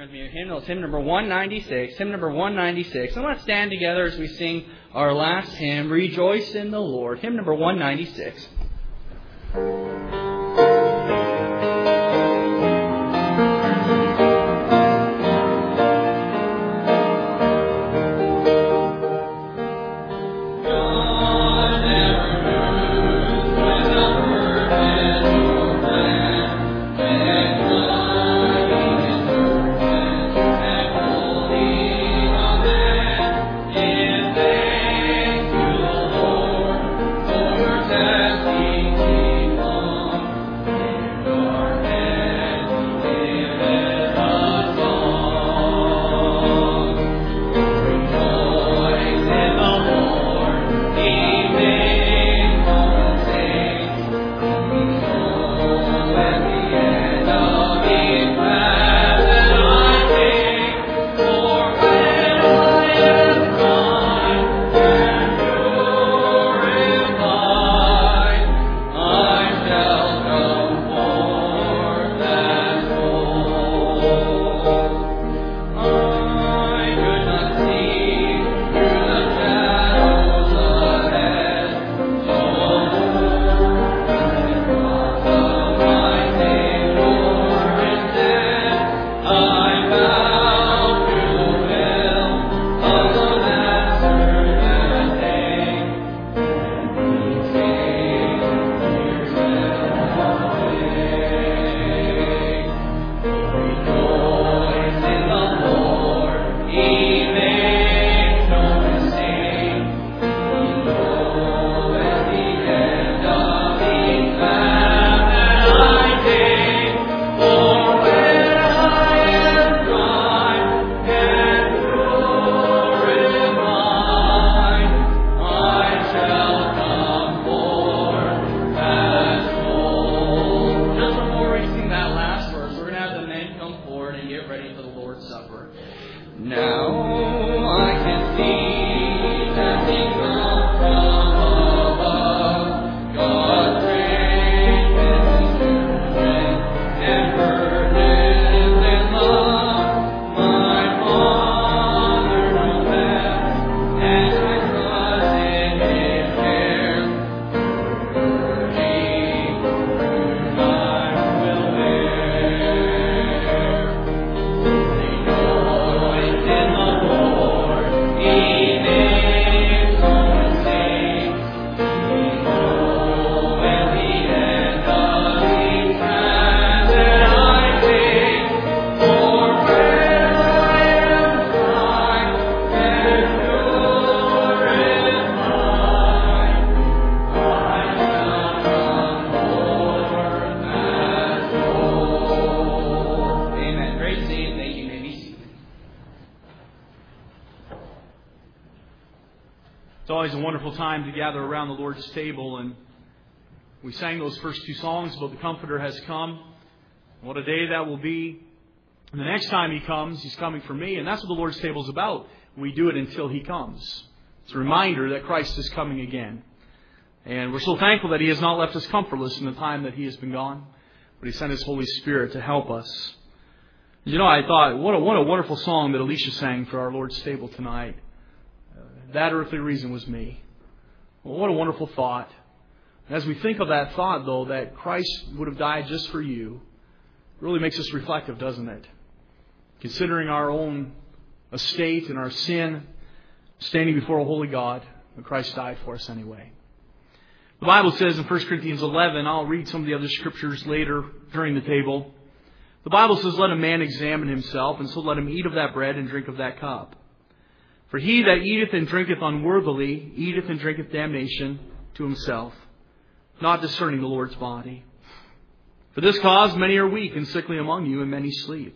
Turn with me to hymnal. It's hymn number 196. Hymn number 196. And let's stand together as we sing our last hymn, Rejoice in the Lord. Hymn number 196. Time to gather around the Lord's table, and we sang those first two songs about the Comforter has come. What a day that will be. And the next time He comes, He's coming for me, and that's what the Lord's table is about. We do it until He comes. It's a reminder that Christ is coming again. And we're so thankful that He has not left us comfortless in the time that He has been gone, but He sent His Holy Spirit to help us. You know, I thought, what a wonderful song that Alicia sang for our Lord's table tonight. That earthly reason was me. Well, what a wonderful thought. As we think of that thought, though, that Christ would have died just for you, it really makes us reflective, doesn't it? Considering our own estate and our sin, standing before a holy God, but Christ died for us anyway. The Bible says in 1 Corinthians 11, I'll read some of the other scriptures later during the table. The Bible says, let a man examine himself, and so let him eat of that bread and drink of that cup. For he that eateth and drinketh unworthily, eateth and drinketh damnation to himself, not discerning the Lord's body. For this cause many are weak and sickly among you, and many sleep.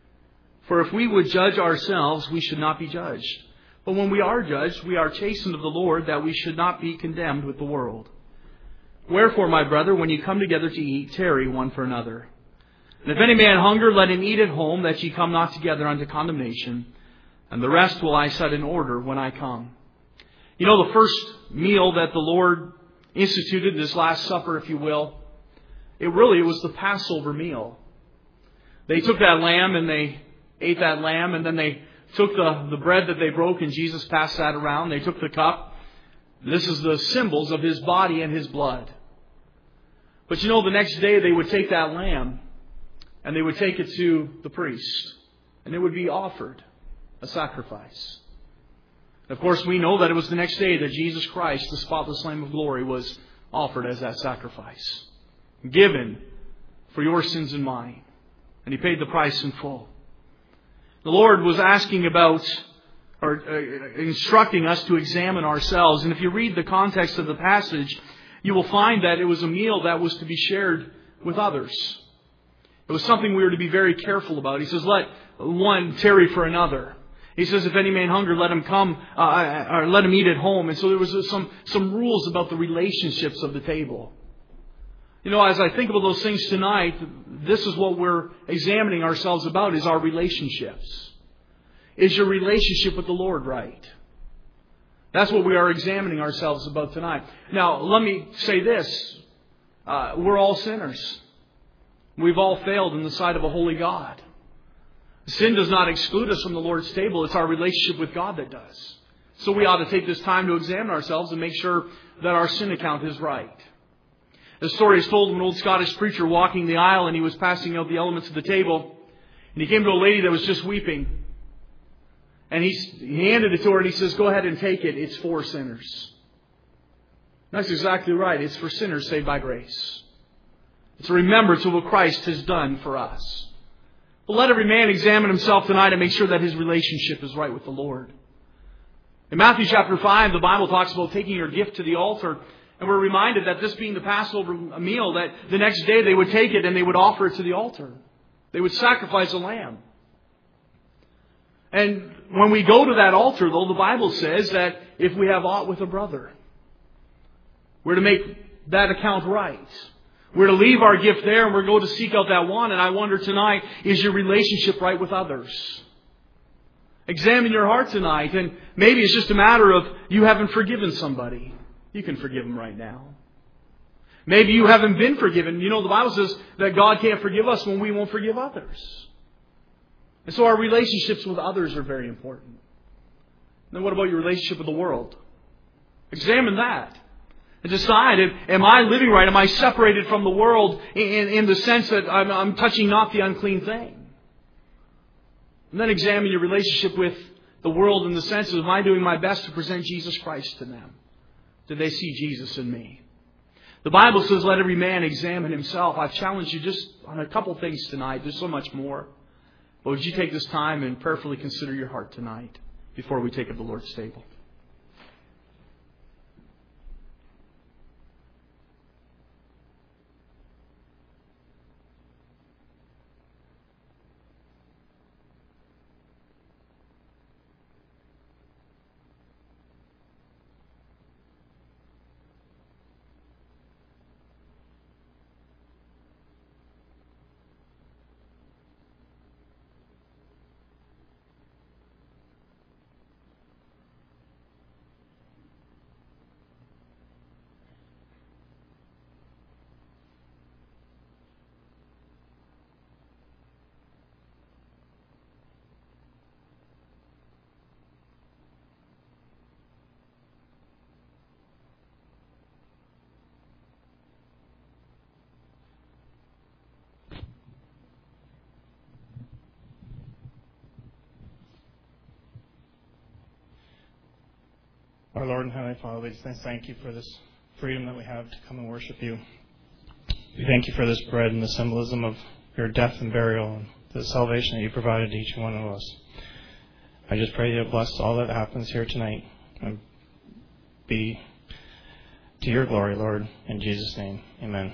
For if we would judge ourselves, we should not be judged. But when we are judged, we are chastened of the Lord, that we should not be condemned with the world. Wherefore, my brother, when you come together to eat, tarry one for another. And if any man hunger, let him eat at home, that ye come not together unto condemnation. And the rest will I set in order when I come. You know, the first meal that the Lord instituted, this Last Supper, if you will, it was the Passover meal. They took that lamb and they ate that lamb, and then they took the bread that they broke, and Jesus passed that around. They took the cup. This is the symbols of His body and His blood. But you know, the next day they would take that lamb, and they would take it to the priest, and it would be offered, a sacrifice. Of course, we know that it was the next day that Jesus Christ, the spotless Lamb of glory, was offered as that sacrifice, given for your sins and mine. And He paid the price in full. The Lord was asking about, or instructing us to examine ourselves. And if you read the context of the passage, you will find that it was a meal that was to be shared with others. It was something we were to be very careful about. He says, let one tarry for another. He says, if any man hunger, let him come, or let him eat at home. And so there was some rules about the relationships of the table. You know, as I think about those things tonight, this is what we're examining ourselves about, is our relationships. Is your relationship with the Lord right? That's what we are examining ourselves about tonight. Now, let me say this. We're all sinners. We've all failed in the sight of a holy God. Sin does not exclude us from the Lord's table. It's our relationship with God that does. So we ought to take this time to examine ourselves and make sure that our sin account is right. The story is told of an old Scottish preacher walking the aisle, and he was passing out the elements of the table. And he came to a lady that was just weeping. And he handed it to her, and he says, go ahead and take it. It's for sinners. That's exactly right. It's for sinners saved by grace. It's a remembrance of what Christ has done for us. But let every man examine himself tonight and make sure that his relationship is right with the Lord. In Matthew chapter 5, the Bible talks about taking your gift to the altar. And we're reminded that this being the Passover meal, that the next day they would take it and they would offer it to the altar. They would sacrifice a lamb. And when we go to that altar, though, the Bible says that if we have aught with a brother, we're to make that account right. We're to leave our gift there and we're going to seek out that one. And I wonder tonight, is your relationship right with others? Examine your heart tonight. And maybe it's just a matter of you haven't forgiven somebody. You can forgive them right now. Maybe you haven't been forgiven. You know, the Bible says that God can't forgive us when we won't forgive others. And so our relationships with others are very important. Then what about your relationship with the world? Examine that. And decide, am I living right? Am I separated from the world in the sense that I'm touching not the unclean thing? And then examine your relationship with the world in the sense of, am I doing my best to present Jesus Christ to them? Do they see Jesus in me? The Bible says, let every man examine himself. I've challenged you just on a couple things tonight. There's so much more. But would you take this time and prayerfully consider your heart tonight before we take up the Lord's table? Our Lord and Heavenly Father, we just thank you for this freedom that we have to come and worship you. We thank you for this bread and the symbolism of your death and burial and the salvation that you provided to each one of us. I just pray you bless all that happens here tonight and be to your glory, Lord. In Jesus' name, amen.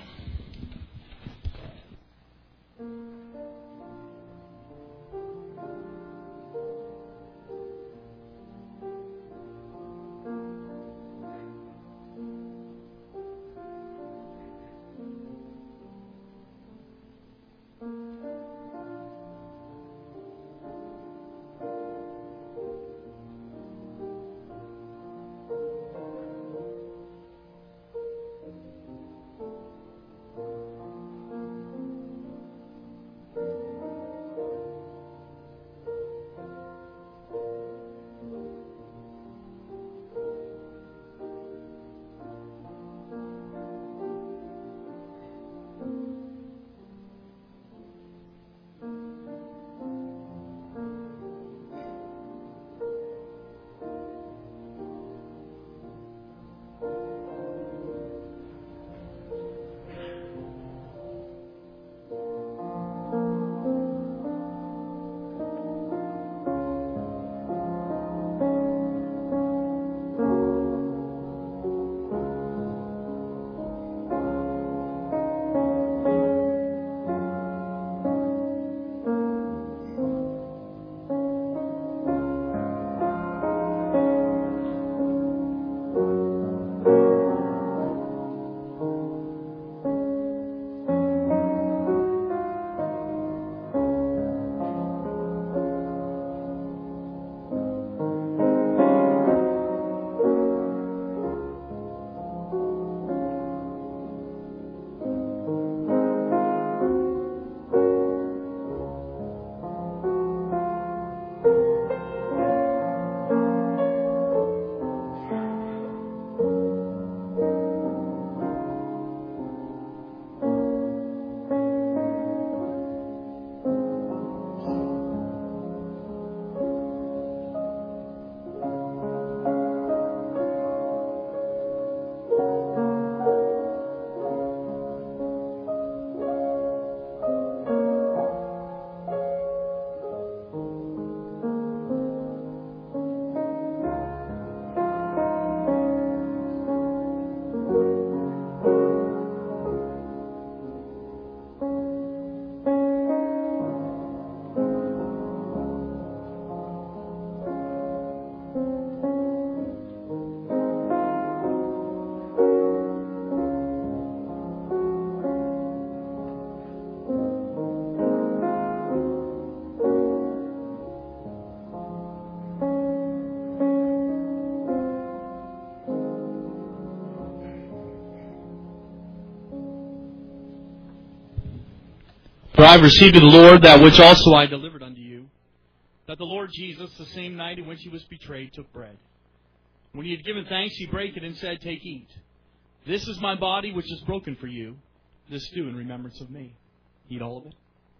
For I have received of the Lord that which also I delivered unto you, that the Lord Jesus, the same night in which he was betrayed, took bread. When he had given thanks, he brake it and said, Take, eat. This is my body which is broken for you. This do in remembrance of me. Eat all of it.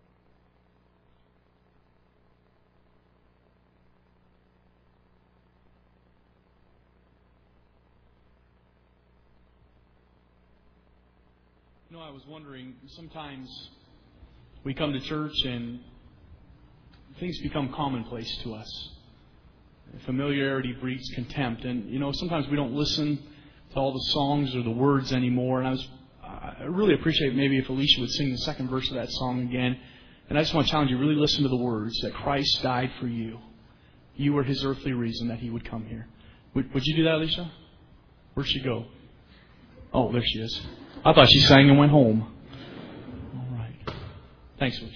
You know, I was wondering, sometimes we come to church and things become commonplace to us. Familiarity breeds contempt. And, you know, sometimes we don't listen to all the songs or the words anymore. And I really appreciate maybe if Alicia would sing the second verse of that song again. And I just want to challenge you, really listen to the words, that Christ died for you. You were his earthly reason that he would come here. Would you do that, Alicia? Where'd she go? Oh, there she is. I thought she sang and went home. All right. Thanks, Alicia.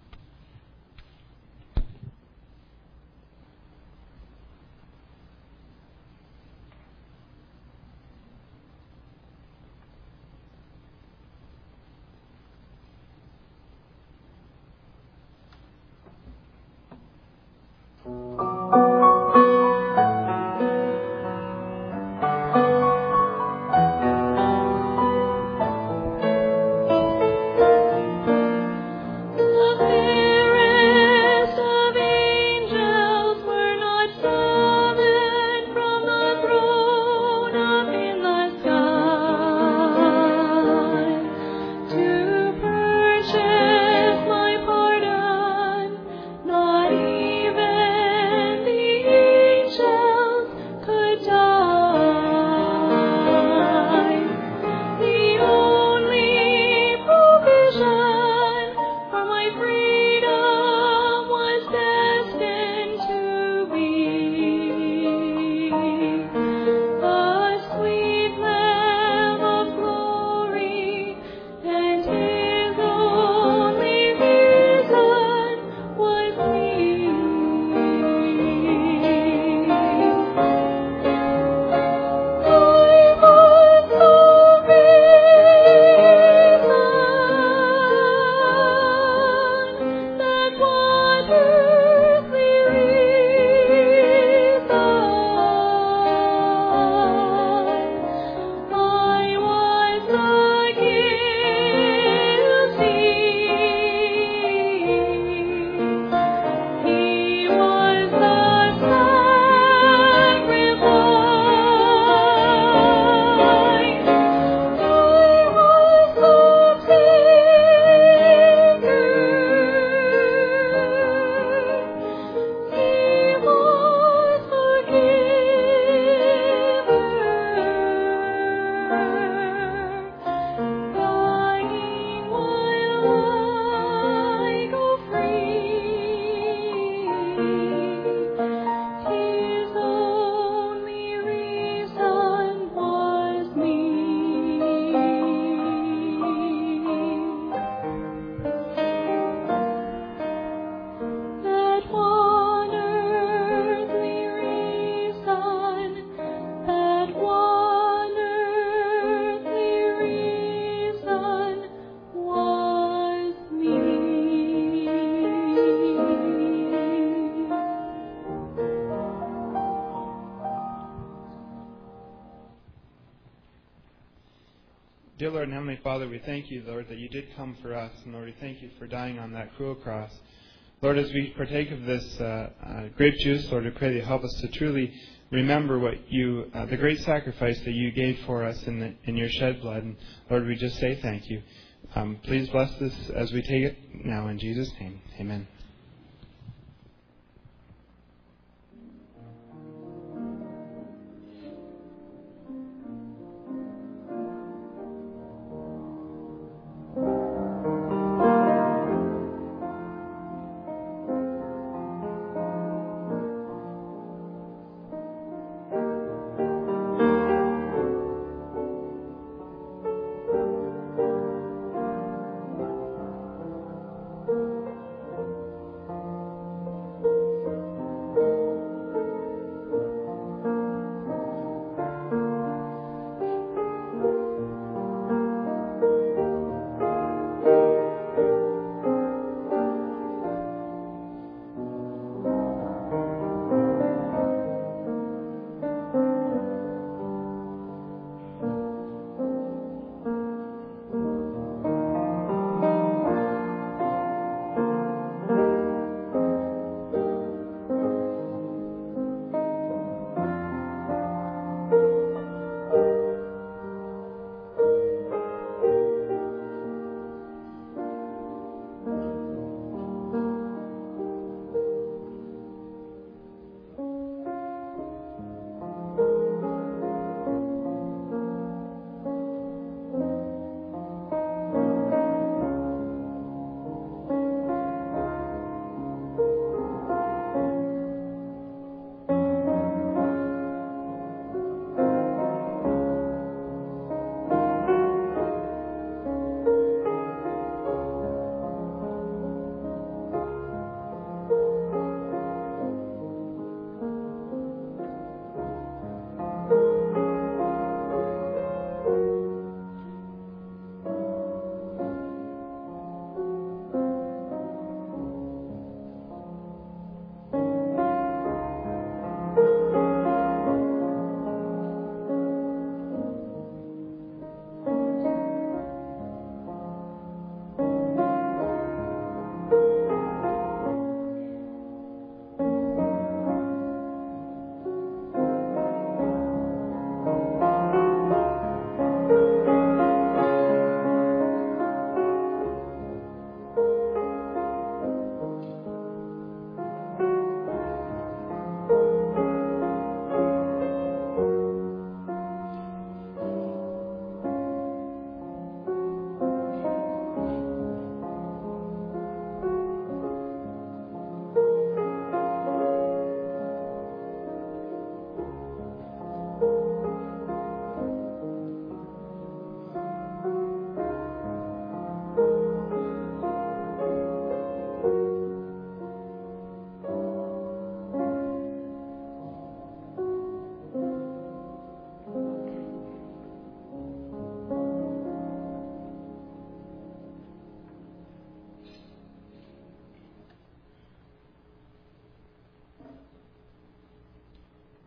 Dear Lord and Heavenly Father, we thank you, Lord, that you did come for us. And Lord, we thank you for dying on that cruel cross. Lord, as we partake of this grape juice, Lord, we pray that you help us to truly remember what you, the great sacrifice that you gave for us in your shed blood. And Lord, we just say thank you. Please bless this as we take it now in Jesus' name. Amen.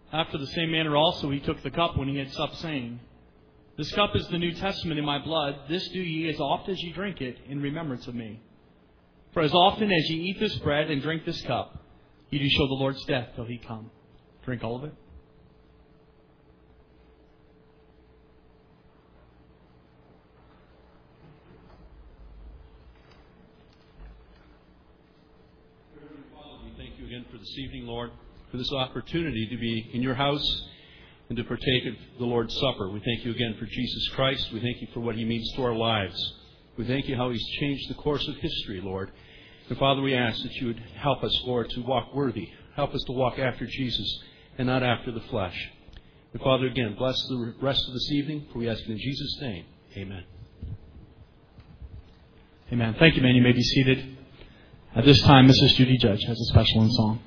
After the same manner also he took the cup when he had supped, saying, This cup is the New Testament in my blood. This do ye as oft as ye drink it in remembrance of me. For as often as ye eat this bread and drink this cup, ye do show the Lord's death till he come. Drink all of it. Thank you again for this evening, Lord, for this opportunity to be in your house and to partake of the Lord's Supper. We thank you again for Jesus Christ. We thank you for what he means to our lives. We thank you how he's changed the course of history, Lord. And Father, we ask that you would help us, Lord, to walk worthy. Help us to walk after Jesus and not after the flesh. And Father, again, bless the rest of this evening, for we ask it in Jesus' name. Amen. Amen. Thank you, man. You may be seated. At this time, Mrs. Judy Judge has a special in song.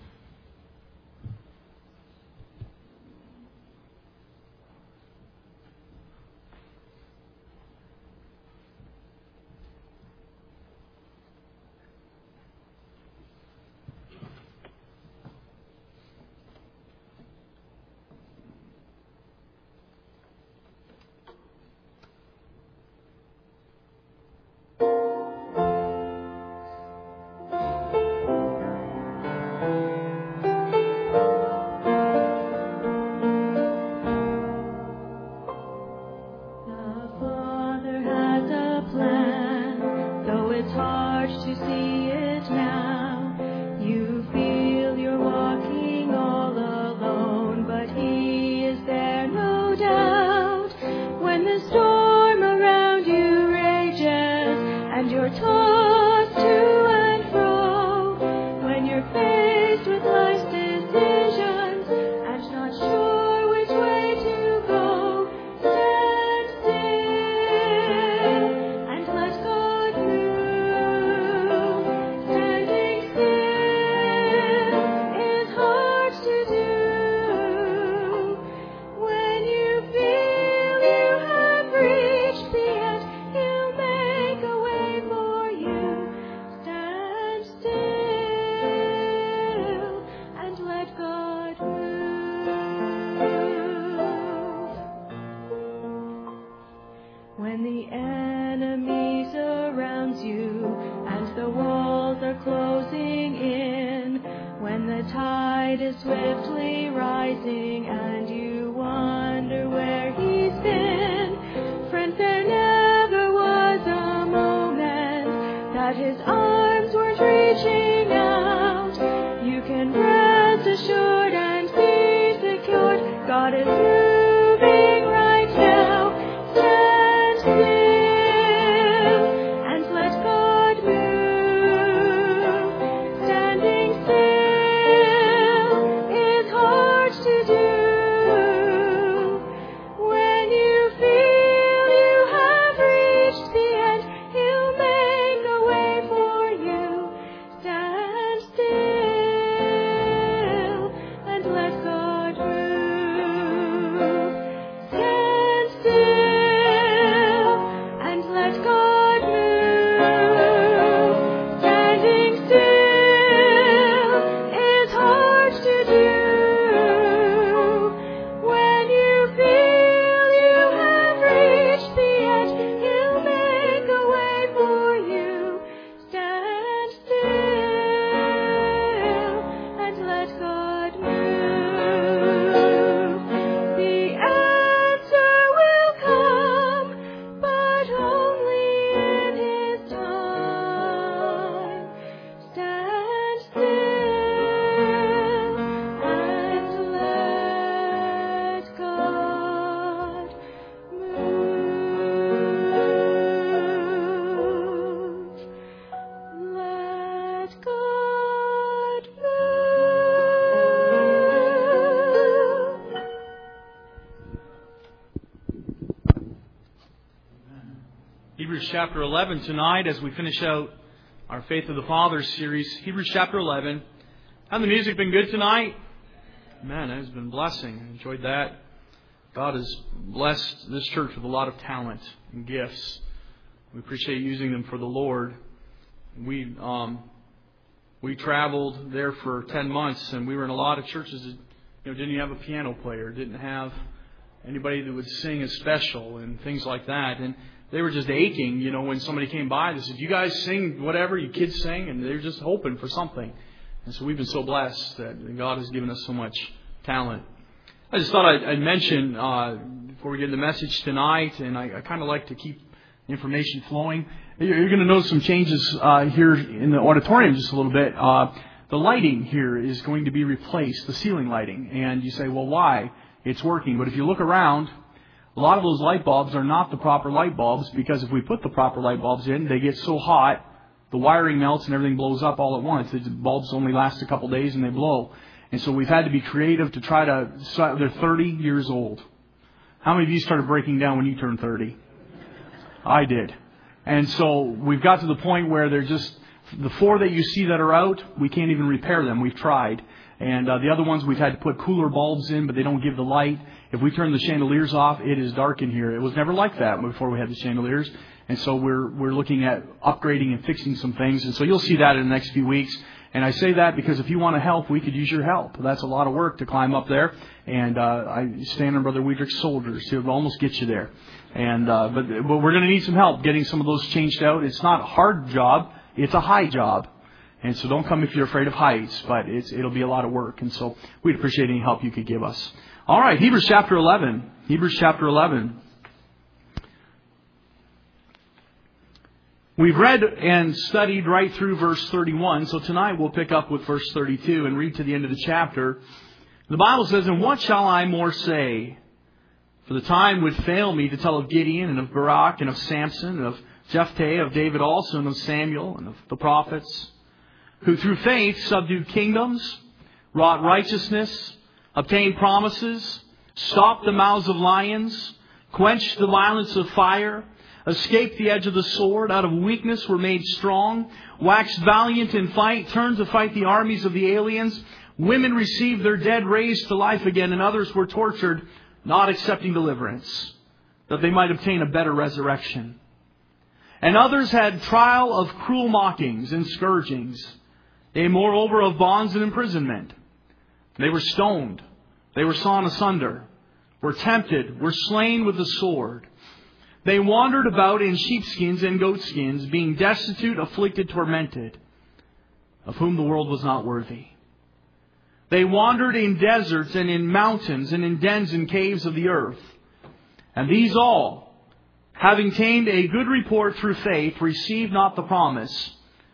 Hebrews chapter 11 tonight as we finish out our Faith of the Fathers series. Hebrews chapter 11. Hasn't the music been good tonight? Man, it has been blessing. I enjoyed that. God has blessed this church with a lot of talent and gifts. We appreciate using them for the Lord. We traveled there for 10 months and we were in a lot of churches didn't you have a piano player? Didn't have anybody that would sing a special and things like that. And they were just aching, when somebody came by. They said, "You guys sing whatever you kids sing," and they're just hoping for something. And so we've been so blessed that God has given us so much talent. I just thought I'd mention before we get into the message tonight, and I kind of like to keep information flowing. You're going to notice some changes here in the auditorium just a little bit. The lighting here is going to be replaced, the ceiling lighting. And you say, well, why? It's working. But if you look around, a lot of those light bulbs are not the proper light bulbs, because if we put the proper light bulbs in, they get so hot, the wiring melts and everything blows up all at once. The bulbs only last a couple days and they blow. And so we've had to be creative to try to... They're 30 years old. How many of you started breaking down when you turned 30? I did. And so we've got to the point where they're just... The 4 that you see that are out, we can't even repair them. We've tried. And the other ones we've had to put cooler bulbs in, but they don't give the light. If we turn the chandeliers off, it is dark in here. It was never like that before we had the chandeliers. And so we're looking at upgrading and fixing some things. And so you'll see that in the next few weeks. And I say that because if you want to help, we could use your help. That's a lot of work to climb up there. And I stand on Brother Weidrich's shoulders. He'll almost get you there. And but we're going to need some help getting some of those changed out. It's not a hard job. It's a high job. And so don't come if you're afraid of heights, but it'll be a lot of work. And so we'd appreciate any help you could give us. All right, Hebrews chapter 11. Hebrews chapter 11. We've read and studied right through verse 31, so tonight we'll pick up with verse 32 and read to the end of the chapter. The Bible says, "And what shall I more say? For the time would fail me to tell of Gideon and of Barak and of Samson and of Jephthah, of David also, and of Samuel and of the prophets, who through faith subdued kingdoms, wrought righteousness, obtained promises, stopped the mouths of lions, quenched the violence of fire, escaped the edge of the sword, out of weakness were made strong, waxed valiant in fight, turned to fight the armies of the aliens. Women received their dead raised to life again, and others were tortured, not accepting deliverance, that they might obtain a better resurrection. And others had trial of cruel mockings and scourgings, they moreover of bonds and imprisonment. They were stoned, they were sawn asunder, were tempted, were slain with the sword. They wandered about in sheepskins and goatskins, being destitute, afflicted, tormented, of whom the world was not worthy. They wandered in deserts and in mountains and in dens and caves of the earth. And these all, having obtained a good report through faith, received not the promise."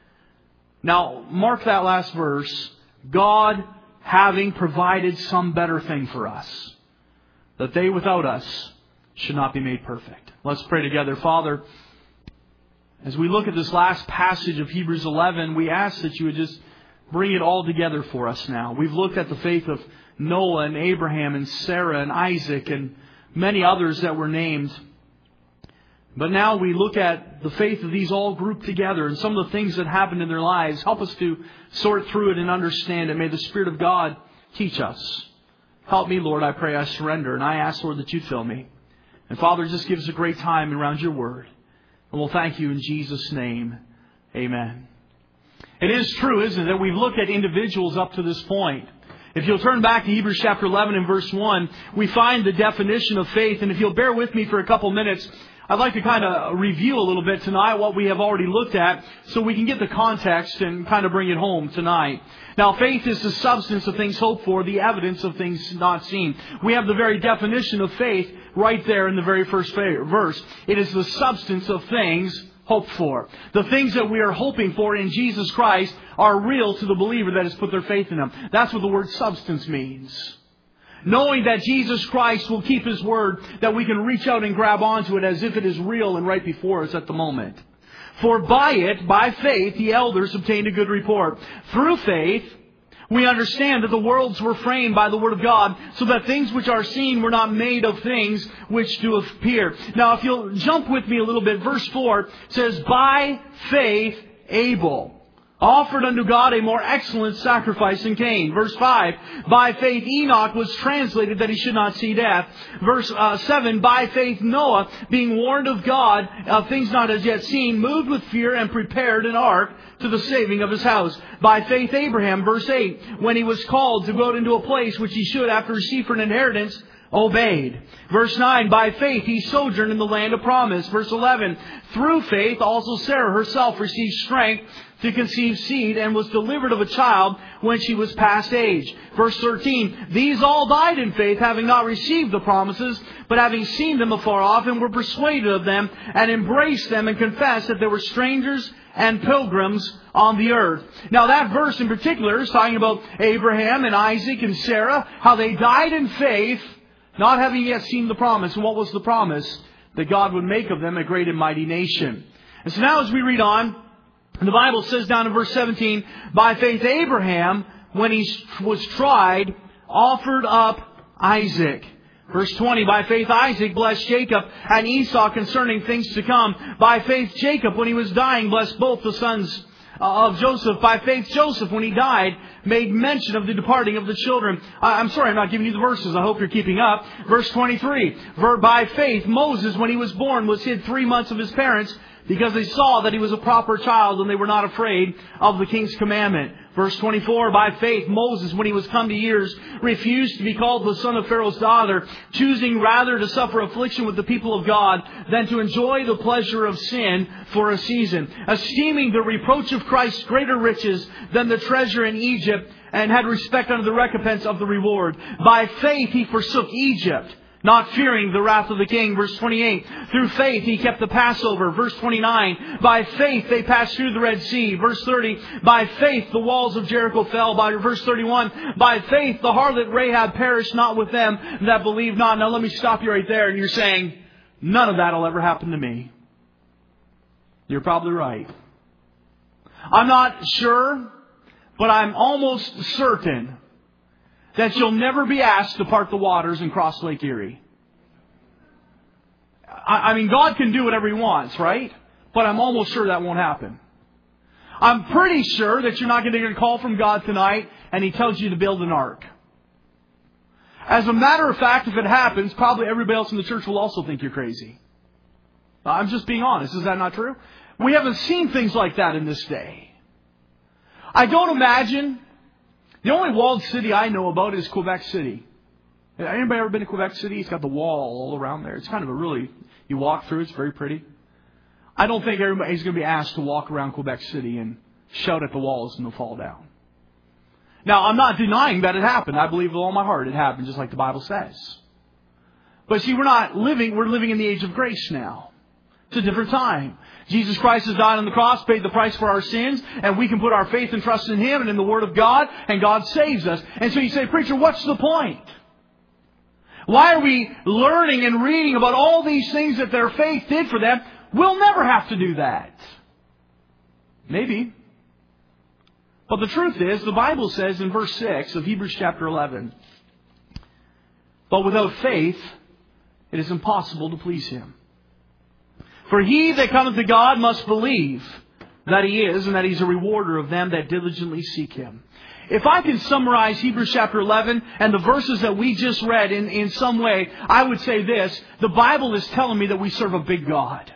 Now, mark that last verse. God having provided some better thing for us, that they without us should not be made perfect. Let's pray together. Father, as we look at this last passage of Hebrews 11, we ask that you would just bring it all together for us now. We've looked at the faith of Noah and Abraham and Sarah and Isaac and many others that were named. But now we look at the faith of these all grouped together and some of the things that happened in their lives. Help us to sort through it and understand it. May the Spirit of God teach us. Help me, Lord, I pray. I surrender. And I ask, Lord, that you fill me. And Father, just give us a great time around your word. And we'll thank you in Jesus' name. Amen. It is true, isn't it, that we've looked at individuals up to this point. If you'll turn back to Hebrews chapter 11 and verse 1, we find the definition of faith. And if you'll bear with me for a couple minutes, I'd like to kind of review a little bit tonight what we have already looked at so we can get the context and kind of bring it home tonight. Now, faith is the substance of things hoped for, the evidence of things not seen. We have the very definition of faith right there in the very first verse. It is the substance of things hoped for. The things that we are hoping for in Jesus Christ are real to the believer that has put their faith in Him. That's what the word substance means. Knowing that Jesus Christ will keep His word, that we can reach out and grab onto it as if it is real and right before us at the moment. For by it, by faith, the elders obtained a good report. Through faith, we understand that the worlds were framed by the Word of God, so that things which are seen were not made of things which do appear. Now, if you'll jump with me a little bit, verse 4 says, "By faith, Abel offered unto God a more excellent sacrifice than Cain. Verse 5, by faith Enoch was translated that he should not see death. Verse 7, by faith Noah, being warned of God of things not as yet seen, moved with fear and prepared an ark to the saving of his house. By faith Abraham, verse 8, when he was called to go out into a place which he should after receive for an inheritance, obeyed. Verse 9, by faith he sojourned in the land of promise. Verse 11, through faith also Sarah herself received strength to conceive seed and was delivered of a child when she was past age. Verse 13, these all died in faith, having not received the promises, but having seen them afar off, and were persuaded of them, and embraced them, and confessed that they were strangers and pilgrims on the earth. Now that verse in particular is talking about Abraham and Isaac and Sarah, how they died in faith, not having yet seen the promise. And what was the promise? That God would make of them a great and mighty nation. And so now as we read on, the Bible says down in verse 17, by faith Abraham, when he was tried, offered up Isaac. Verse 20, by faith Isaac blessed Jacob and Esau concerning things to come. By faith Jacob, when he was dying, blessed both the sons of Joseph. By faith Joseph, when he died, made mention of the departing of the children. I'm sorry, I'm not giving you the verses. I hope you're keeping up. Verse 23, by faith Moses, when he was born, was hid 3 months of his parents, because they saw that he was a proper child and they were not afraid of the king's commandment. Verse 24, by faith Moses, when he was come to years, refused to be called the son of Pharaoh's daughter, choosing rather to suffer affliction with the people of God than to enjoy the pleasure of sin for a season, esteeming the reproach of Christ greater riches than the treasure in Egypt, and had respect unto the recompense of the reward. By faith he forsook Egypt, not fearing the wrath of the king. Verse 28, through faith he kept the Passover. Verse 29, by faith they passed through the Red Sea. Verse 30, by faith the walls of Jericho fell. By verse 31, by faith the harlot Rahab perished not with them that believed not. Now let me stop you right there. And you're saying, none of that will ever happen to me. You're probably right. I'm not sure, but I'm almost certain that you'll never be asked to part the waters and cross Lake Erie. I mean, God can do whatever He wants, right? But I'm almost sure that won't happen. I'm pretty sure that you're not going to get a call from God tonight and He tells you to build an ark. As a matter of fact, if it happens, probably everybody else in the church will also think you're crazy. I'm just being honest. Is that not true? We haven't seen things like that in this day. I don't imagine. The only walled city I know about is Quebec City. Anybody ever been to Quebec City? It's got the wall all around there. It's kind of a really, you walk through, it's very pretty. I don't think everybody's going to be asked to walk around Quebec City and shout at the walls and they'll fall down. Now, I'm not denying that it happened. I believe with all my heart it happened, just like the Bible says. But see, we're living in the age of grace now. It's a different time. Jesus Christ has died on the cross, paid the price for our sins, and we can put our faith and trust in Him and in the Word of God, and God saves us. And so you say, preacher, what's the point? Why are we learning and reading about all these things that their faith did for them? We'll never have to do that. Maybe. But the truth is, the Bible says in verse 6 of Hebrews chapter 11, but without faith, it is impossible to please Him. For he that cometh to God must believe that He is, and that He's a rewarder of them that diligently seek Him. If I can summarize Hebrews chapter 11 and the verses that we just read in some way, I would say this: the Bible is telling me that we serve a big God.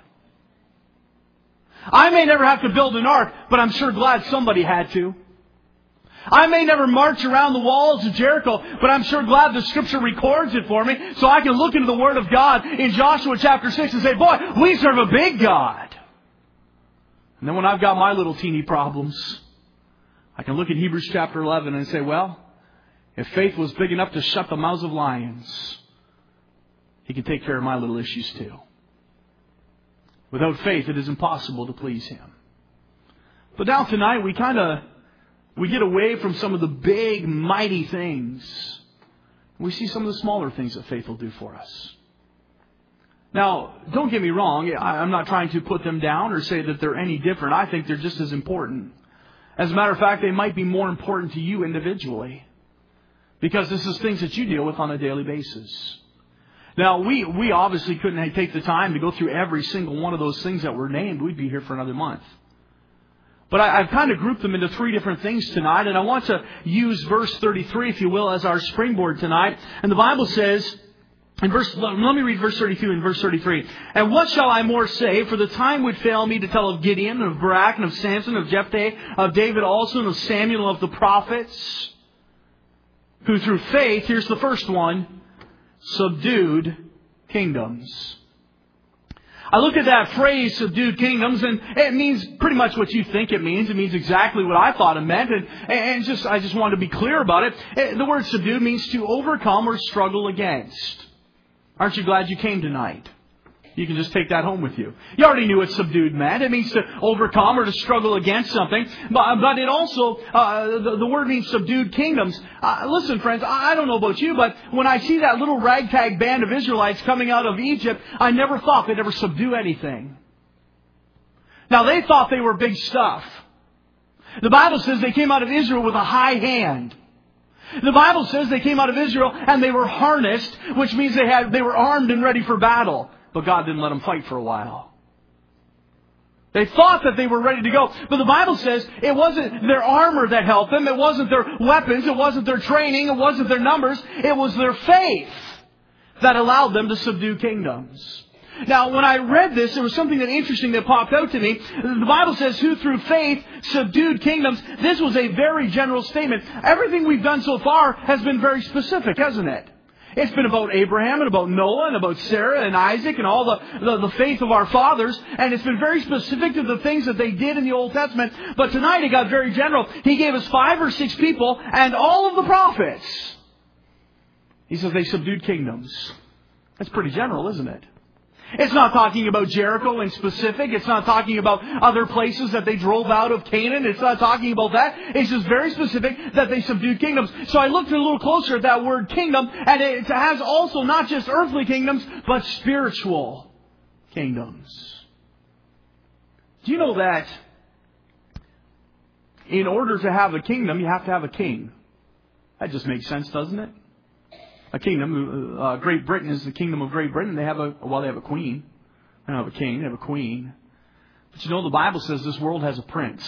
I may never have to build an ark, but I'm sure glad somebody had to. I may never march around the walls of Jericho, but I'm sure glad the Scripture records it for me, so I can look into the Word of God in Joshua chapter 6 and say, boy, we serve a big God. And then when I've got my little teeny problems, I can look at Hebrews chapter 11 and say, well, if faith was big enough to shut the mouths of lions, He can take care of my little issues too. Without faith, it is impossible to please Him. But now tonight, we get away from some of the big, mighty things. We see some of the smaller things that faith will do for us. Now, don't get me wrong. I'm not trying to put them down or say that they're any different. I think they're just as important. As a matter of fact, they might be more important to you individually, because this is things that you deal with on a daily basis. Now, we obviously couldn't take the time to go through every single one of those things that were named. We'd be here for another month. But I've kind of grouped them into three different things tonight, and I want to use verse 33, if you will, as our springboard tonight. And the Bible says, let me read verse 32 and verse 33. And what shall I more say? For the time would fail me to tell of Gideon, and of Barak, and of Samson, of Jephthah, of David also, and of Samuel, of the prophets, who through faith, here's the first one, subdued kingdoms. I look at that phrase, subdued kingdoms, and it means pretty much what you think it means. It means exactly what I thought it meant, and I just wanted to be clear about it. The word subdued means to overcome or struggle against. Aren't you glad you came tonight? You can just take that home with you. You already knew what subdued meant. It means to overcome or to struggle against something. But it also, the word means subdued kingdoms. Listen, friends, I don't know about you, but when I see that little ragtag band of Israelites coming out of Egypt, I never thought they'd ever subdue anything. Now, they thought they were big stuff. The Bible says they came out of Israel with a high hand. The Bible says they came out of Israel and they were harnessed, which means they were armed and ready for battle. But God didn't let them fight for a while. They thought that they were ready to go. But the Bible says it wasn't their armor that helped them. It wasn't their weapons. It wasn't their training. It wasn't their numbers. It was their faith that allowed them to subdue kingdoms. Now, when I read this, there was something interesting that popped out to me. The Bible says, who through faith subdued kingdoms. This was a very general statement. Everything we've done so far has been very specific, hasn't it? It's been about Abraham and about Noah and about Sarah and Isaac and all the faith of our fathers. And it's been very specific to the things that they did in the Old Testament. But tonight it got very general. He gave us 5 or 6 people and all of the prophets. He says they subdued kingdoms. That's pretty general, isn't it? It's not talking about Jericho in specific. It's not talking about other places that they drove out of Canaan. It's not talking about that. It's just very specific that they subdued kingdoms. So I looked a little closer at that word kingdom, and it has also not just earthly kingdoms, but spiritual kingdoms. Do you know that in order to have a kingdom, you have to have a king? That just makes sense, doesn't it? A kingdom. Great Britain is the kingdom of Great Britain. They have a queen. They don't have a king. They have a queen. But you know, the Bible says this world has a prince.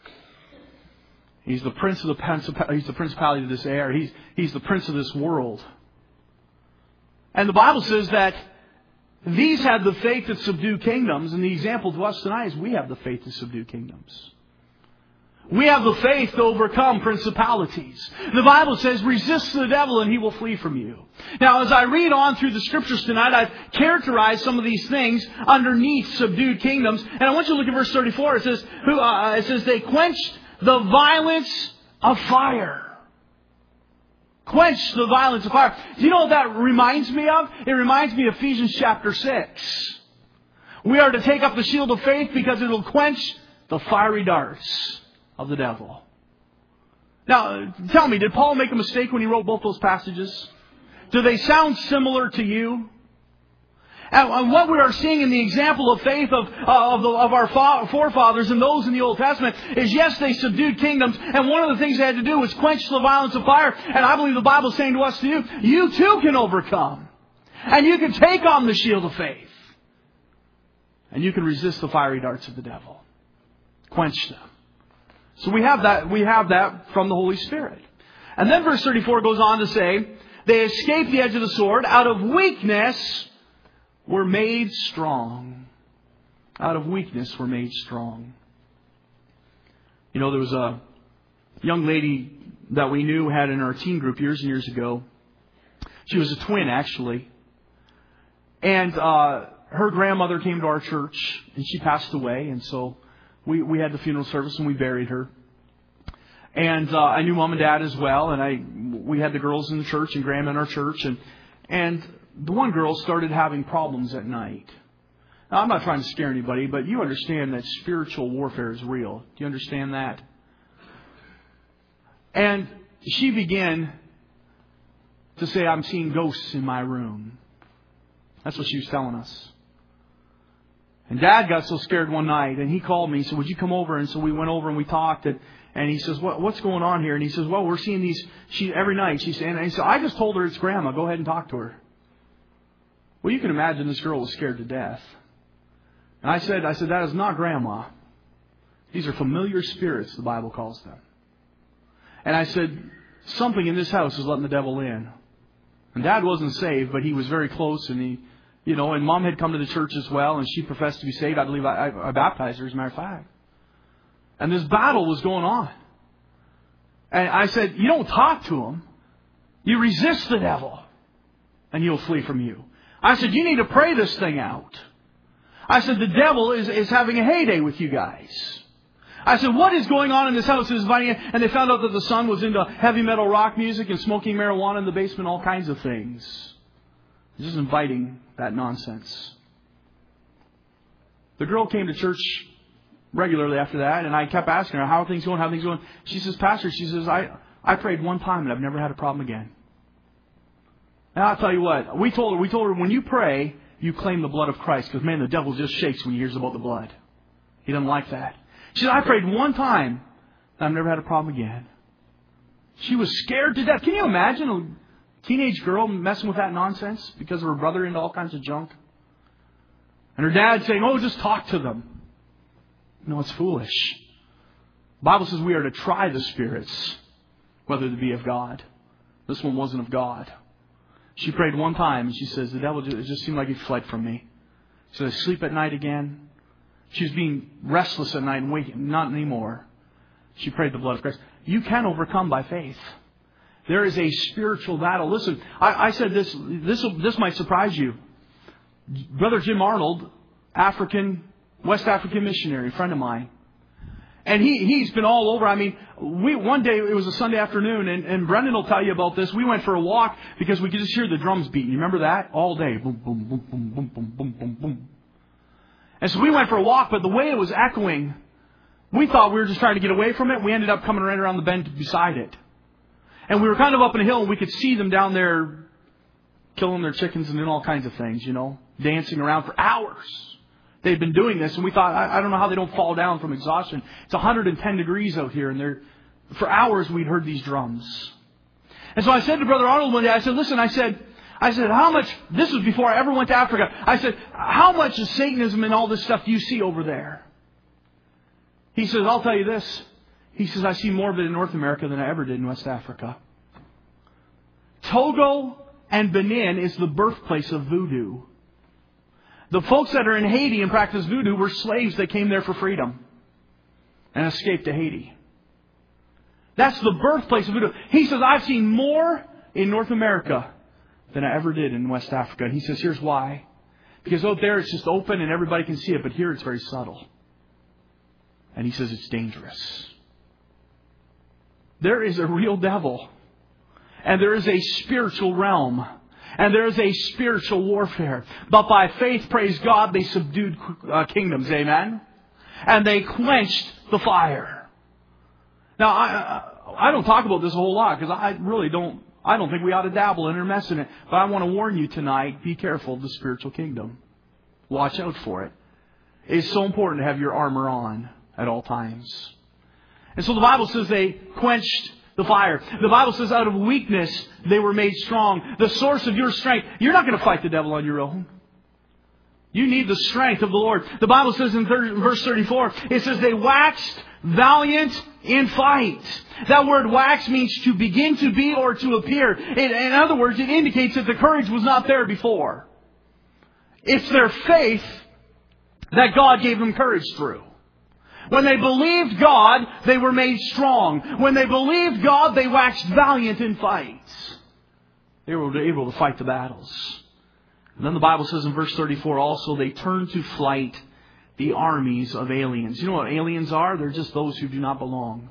He's the prince of he's the principality of this air. He's the prince of this world. And the Bible says that these had the faith that subdue kingdoms. And the example to us tonight is we have the faith to subdue kingdoms. We have the faith to overcome principalities. The Bible says, resist the devil and he will flee from you. Now, as I read on through the Scriptures tonight, I've characterized some of these things underneath subdued kingdoms. And I want you to look at verse 34. It says, they quenched the violence of fire. Quench the violence of fire. Do you know what that reminds me of? It reminds me of Ephesians chapter 6. We are to take up the shield of faith because it will quench the fiery darts of the devil. Now, tell me, did Paul make a mistake when he wrote both those passages? Do they sound similar to you? And what we are seeing in the example of faith of our forefathers and those in the Old Testament is, yes, they subdued kingdoms, and one of the things they had to do was quench the violence of fire. And I believe the Bible is saying to us, you too can overcome. And you can take on the shield of faith. And you can resist the fiery darts of the devil. Quench them. So we have that from the Holy Spirit. And then verse 34 goes on to say, they escaped the edge of the sword. Out of weakness were made strong. Out of weakness were made strong. You know, there was a young lady that we knew had in our teen group years and years ago. She was a twin, actually. And her grandmother came to our church and she passed away. And so we had the funeral service and we buried her. And I knew Mom and Dad as well. And we had the girls in the church and Grandma in our church. And the one girl started having problems at night. Now, I'm not trying to scare anybody, but you understand that spiritual warfare is real. Do you understand that? And she began to say, I'm seeing ghosts in my room. That's what she was telling us. And Dad got so scared one night, and he called me and said, would you come over? And so we went over and we talked, and he says, what's going on here? And he says, well, we're seeing these every night. And he said, I just told her it's Grandma. Go ahead and talk to her. Well, you can imagine this girl was scared to death. And I said, that is not Grandma. These are familiar spirits, the Bible calls them. And I said, something in this house is letting the devil in. And Dad wasn't saved, but he was very close, and and Mom had come to the church as well, and she professed to be saved. I believe I baptized her, as a matter of fact. And this battle was going on. And I said, you don't talk to him. You resist the devil, and he'll flee from you. I said, you need to pray this thing out. I said, the devil is having a heyday with you guys. I said, what is going on in this house? And they found out that the son was into heavy metal rock music and smoking marijuana in the basement, all kinds of things. Just inviting that nonsense. The girl came to church regularly after that, and I kept asking her, how are things going? How are things going? She says, Pastor, I prayed one time and I've never had a problem again. And I'll tell you what, we told her, when you pray, you claim the blood of Christ, because man, the devil just shakes when he hears about the blood. He doesn't like that. She said, I prayed one time and I've never had a problem again. She was scared to death. Can you imagine a teenage girl messing with that nonsense because of her brother into all kinds of junk? And her dad saying, oh, just talk to them. No, it's foolish. The Bible says we are to try the spirits, whether they be of God. This one wasn't of God. She prayed one time, and she says, the devil, it just seemed like he fled from me. So I sleep at night again. She was being restless at night and waking. Not anymore. She prayed the blood of Christ. You can overcome by faith. There is a spiritual battle. Listen, I said this might surprise you. Brother Jim Arnold, West African missionary, friend of mine. And he's been all over. I mean, one day, it was a Sunday afternoon, and Brendan will tell you about this. We went for a walk because we could just hear the drums beating. You remember that? All day. Boom, boom, boom, boom, boom, boom, boom, boom, boom. And so we went for a walk, but the way it was echoing, we thought we were just trying to get away from it. We ended up coming right around the bend beside it. And we were kind of up in a hill, and we could see them down there killing their chickens and doing all kinds of things, dancing around for hours. They'd been doing this, and we thought, I don't know how they don't fall down from exhaustion. It's 110 degrees out here, and for hours we'd heard these drums. And so I said to Brother Arnold one day, I said, listen, I said, how much, this was before I ever went to Africa, I said, how much of Satanism and all this stuff do you see over there? He says, I'll tell you this. He says, I see more of it in North America than I ever did in West Africa. Togo and Benin is the birthplace of voodoo. The folks that are in Haiti and practice voodoo were slaves that came there for freedom and escaped to Haiti. That's the birthplace of voodoo. He says, I've seen more in North America than I ever did in West Africa. And he says, here's why. Because out there it's just open and everybody can see it, but here it's very subtle. And he says it's dangerous. There is a real devil. And there is a spiritual realm. And there is a spiritual warfare. But by faith, praise God, they subdued kingdoms. Amen? And they quenched the fire. Now, I don't talk about this a whole lot because I don't think we ought to dabble in or mess in it. But I want to warn you tonight, be careful of the spiritual kingdom. Watch out for it. It's so important to have your armor on at all times. And so the Bible says they quenched the fire. The Bible says out of weakness they were made strong. The source of your strength. You're not going to fight the devil on your own. You need the strength of the Lord. The Bible says in verse 34, it says they waxed valiant in fight. That word wax means to begin to be or to appear. In other words, it indicates that the courage was not there before. It's their faith that God gave them courage through. When they believed God, they were made strong. When they believed God, they waxed valiant in fights. They were able to fight the battles. And then the Bible says in verse 34 also, they turned to flight the armies of aliens. You know what aliens are? They're just those who do not belong.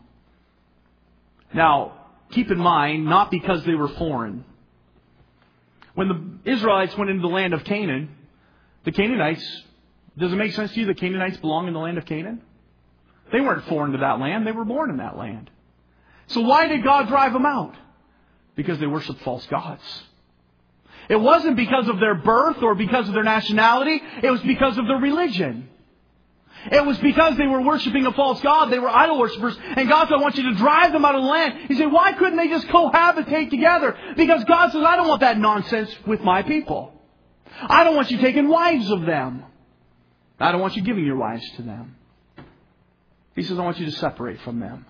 Now, keep in mind, not because they were foreign. When the Israelites went into the land of Canaan, the Canaanites, does it make sense to you that Canaanites belong in the land of Canaan? They weren't foreign to that land. They were born in that land. So why did God drive them out? Because they worshiped false gods. It wasn't because of their birth or because of their nationality. It was because of their religion. It was because they were worshiping a false god. They were idol worshippers. And God said, I want you to drive them out of the land. He said, why couldn't they just cohabitate together? Because God says, I don't want that nonsense with my people. I don't want you taking wives of them. I don't want you giving your wives to them. He says, I want you to separate from them.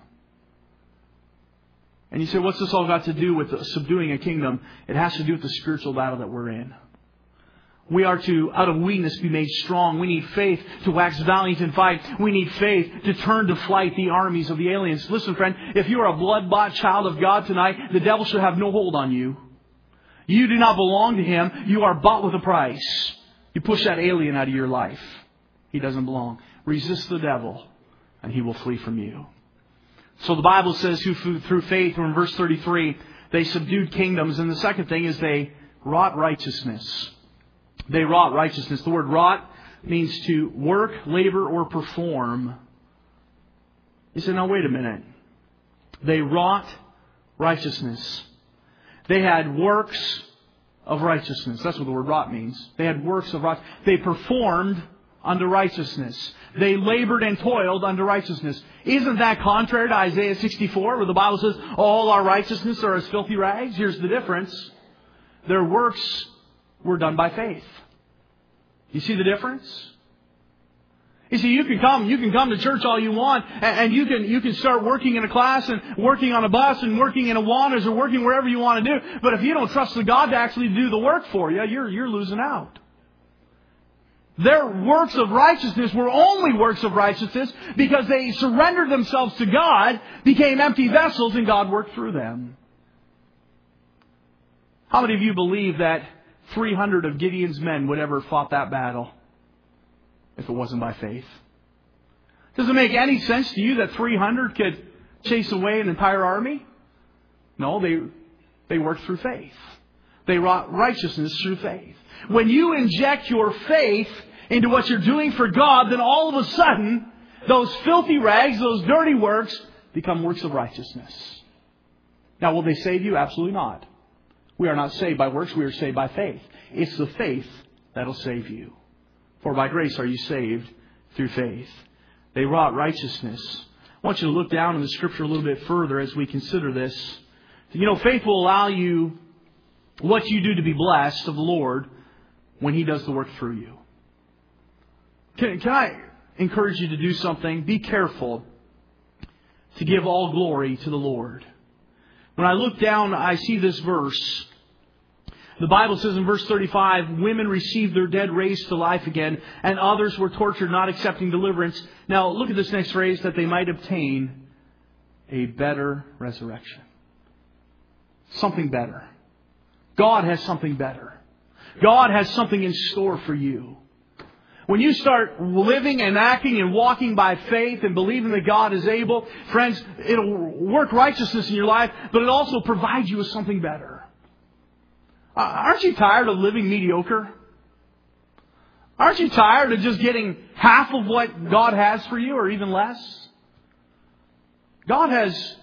And you say, what's this all got to do with subduing a kingdom? It has to do with the spiritual battle that we're in. We are to, out of weakness, be made strong. We need faith to wax valiant in fight. We need faith to turn to flight the armies of the aliens. Listen, friend, if you are a blood-bought child of God tonight, the devil should have no hold on you. You do not belong to him. You are bought with a price. You push that alien out of your life. He doesn't belong. Resist the devil, and he will flee from you. So the Bible says who through faith, or in verse 33, they subdued kingdoms. And the second thing is they wrought righteousness. They wrought righteousness. The word wrought means to work, labor, or perform. You say, now wait a minute. They wrought righteousness. They had works of righteousness. That's what the word wrought means. They had works of righteousness. They performed unto righteousness. They labored and toiled unto righteousness. Isn't that contrary to Isaiah 64, where the Bible says, all our righteousness are as filthy rags? Here's the difference. Their works were done by faith. You see the difference? You see, you can come to church all you want, and you can start working in a class and working on a bus and working in Awanas or working wherever you want to do. But if you don't trust the God to actually do the work for you, you're losing out. Their works of righteousness were only works of righteousness because they surrendered themselves to God, became empty vessels, and God worked through them. How many of you believe that 300 of Gideon's men would ever have fought that battle if it wasn't by faith? Does it make any sense to you that 300 could chase away an entire army? No, they worked through faith. They wrought righteousness through faith. When you inject your faith into what you're doing for God, then all of a sudden, those filthy rags, those dirty works, become works of righteousness. Now, will they save you? Absolutely not. We are not saved by works, we are saved by faith. It's the faith that'll save you. For by grace are you saved through faith. They wrought righteousness. I want you to look down in the Scripture a little bit further as we consider this. You know, faith will allow you what you do to be blessed of the Lord when He does the work through you. Can I encourage you to do something? Be careful to give all glory to the Lord. When I look down, I see this verse. The Bible says in verse 35, women received their dead raised to life again, and others were tortured, not accepting deliverance. Now, look at this next phrase, that they might obtain a better resurrection. Something better. God has something better. God has something in store for you. When you start living and acting and walking by faith and believing that God is able, friends, it'll work righteousness in your life, but it also provides you with something better. Aren't you tired of living mediocre? Aren't you tired of just getting half of what God has for you, or even less? God has...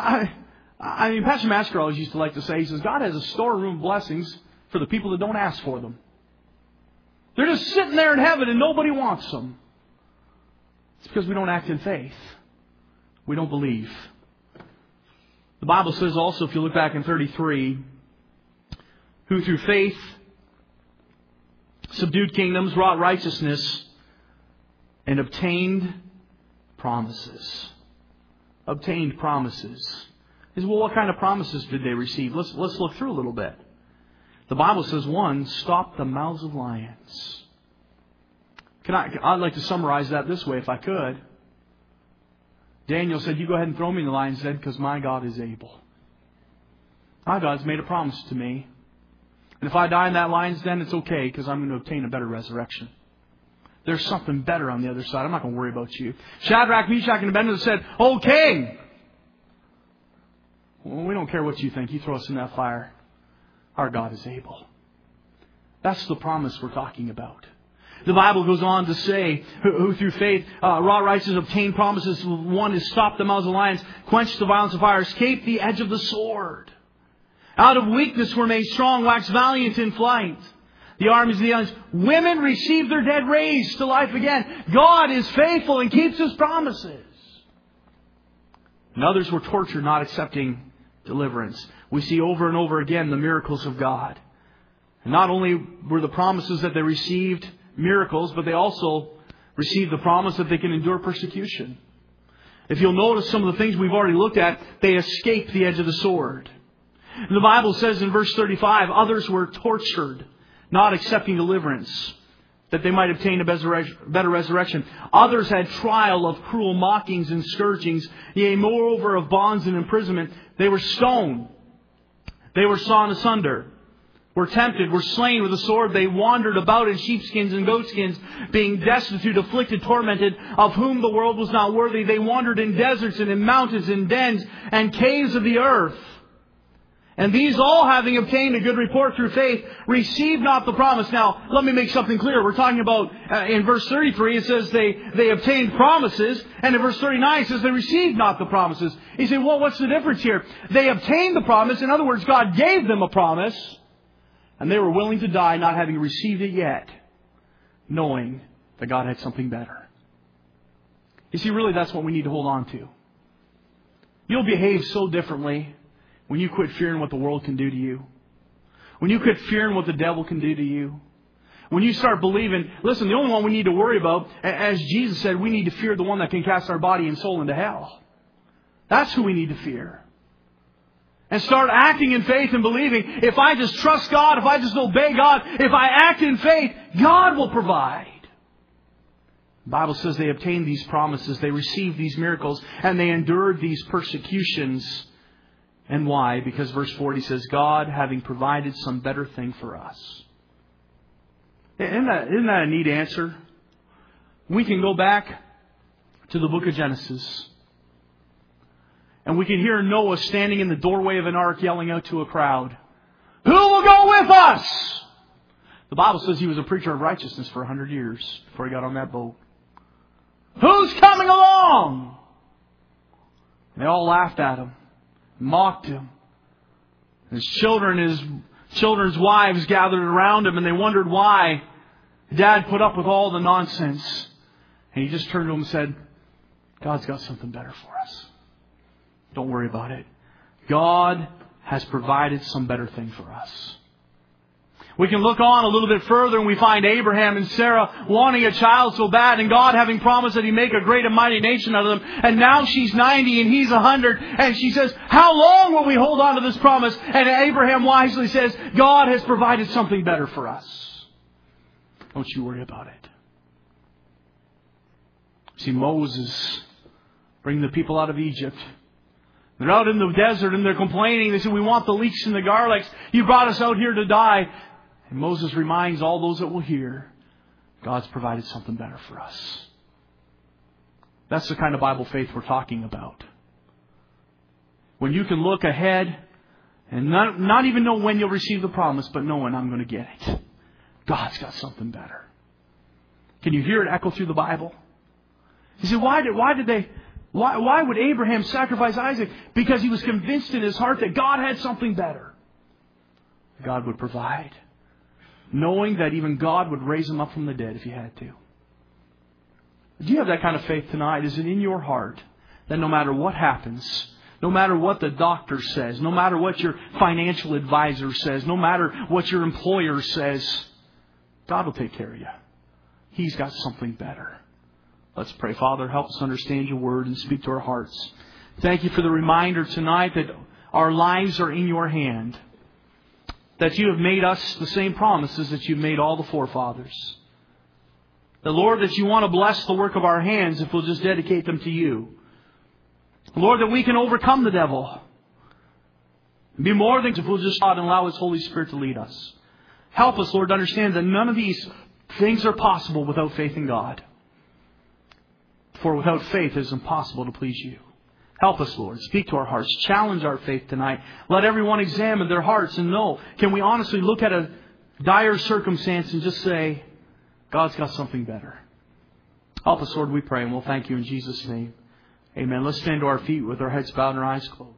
Pastor Masker always used to like to say, he says, God has a storeroom of blessings for the people that don't ask for them. They're just sitting there in heaven and nobody wants them. It's because we don't act in faith. We don't believe. The Bible says also, if you look back in 33, who through faith subdued kingdoms, wrought righteousness, and obtained promises. Obtained promises. He says, well, what kind of promises did they receive? Let's look through a little bit. The Bible says, one, stop the mouths of lions. I'd like to summarize that this way if I could. Daniel said, you go ahead and throw me in the lion's den because my God is able. My God's made a promise to me. And if I die in that lion's den, it's okay because I'm going to obtain a better resurrection. There's something better on the other side. I'm not going to worry about you. Shadrach, Meshach, and Abednego said, "O King, well, we don't care what you think. You throw us in that fire. Our God is able." That's the promise we're talking about. The Bible goes on to say, who through faith, wrought righteousness, obtained promises. One is stop the mouths of lions, quench the violence of fire, escape the edge of the sword. Out of weakness were made strong, wax valiant in flight. The armies of the aliens. Women received their dead raised to life again. God is faithful and keeps His promises. And others were tortured, not accepting deliverance. We see over and over again the miracles of God. And not only were the promises that they received miracles, but they also received the promise that they can endure persecution. If you'll notice some of the things we've already looked at, they escaped the edge of the sword. The Bible says in verse 35, others were tortured, not accepting deliverance, that they might obtain a better resurrection. Others had trial of cruel mockings and scourgings, yea, moreover of bonds and imprisonment. They were stoned. They were sawn asunder, were tempted, were slain with a sword. They wandered about in sheepskins and goatskins, being destitute, afflicted, tormented, of whom the world was not worthy. They wandered in deserts and in mountains and dens and caves of the earth. And these all, having obtained a good report through faith, received not the promise. Now, let me make something clear. We're talking about, in verse 33, it says they obtained promises. And in verse 39, it says they received not the promises. You say, well, what's the difference here? They obtained the promise. In other words, God gave them a promise. And they were willing to die, not having received it yet, knowing that God had something better. You see, really, that's what we need to hold on to. You'll behave so differently when you quit fearing what the world can do to you. When you quit fearing what the devil can do to you. When you start believing, listen, the only one we need to worry about, as Jesus said, we need to fear the one that can cast our body and soul into hell. That's who we need to fear. And start acting in faith and believing, if I just trust God, if I just obey God, if I act in faith, God will provide. The Bible says they obtained these promises, they received these miracles, and they endured these persecutions. And why? Because verse 40 says, God having provided some better thing for us. Isn't that a neat answer? We can go back to the book of Genesis. And we can hear Noah standing in the doorway of an ark yelling out to a crowd, who will go with us? The Bible says he was a preacher of righteousness for 100 years before he got on that boat. Who's coming along? And they all laughed at him. Mocked him. His children's wives gathered around him and they wondered why Dad put up with all the nonsense. And he just turned to them and said, God's got something better for us. Don't worry about it. God has provided some better thing for us. We can look on a little bit further and we find Abraham and Sarah wanting a child so bad, and God having promised that He'd make a great and mighty nation out of them. And now she's 90 and he's 100. And she says, how long will we hold on to this promise? And Abraham wisely says, God has provided something better for us. Don't you worry about it. See, Moses bring the people out of Egypt. They're out in the desert and they're complaining. They say, we want the leeks and the garlics. You brought us out here to die. And Moses reminds all those that will hear, God's provided something better for us. That's the kind of Bible faith we're talking about. When you can look ahead and not even know when you'll receive the promise, but knowing I'm going to get it. God's got something better. Can you hear it echo through the Bible? You say, why would Abraham sacrifice Isaac? Because he was convinced in his heart that God had something better. God would provide. Knowing that even God would raise him up from the dead if He had to. Do you have that kind of faith tonight? Is it in your heart that no matter what happens, no matter what the doctor says, no matter what your financial advisor says, no matter what your employer says, God will take care of you. He's got something better. Let's pray. Father, help us understand Your Word and speak to our hearts. Thank You for the reminder tonight that our lives are in Your hand. That You have made us the same promises that You've made all the forefathers. The Lord, that You want to bless the work of our hands if we'll just dedicate them to You. Lord, that we can overcome the devil. Be more than if we'll just God and allow His Holy Spirit to lead us. Help us, Lord, to understand that none of these things are possible without faith in God. For without faith it is impossible to please You. Help us, Lord. Speak to our hearts. Challenge our faith tonight. Let everyone examine their hearts and know, can we honestly look at a dire circumstance and just say, God's got something better. Help us, Lord, we pray, and we'll thank You in Jesus' name. Amen. Let's stand to our feet with our heads bowed and our eyes closed.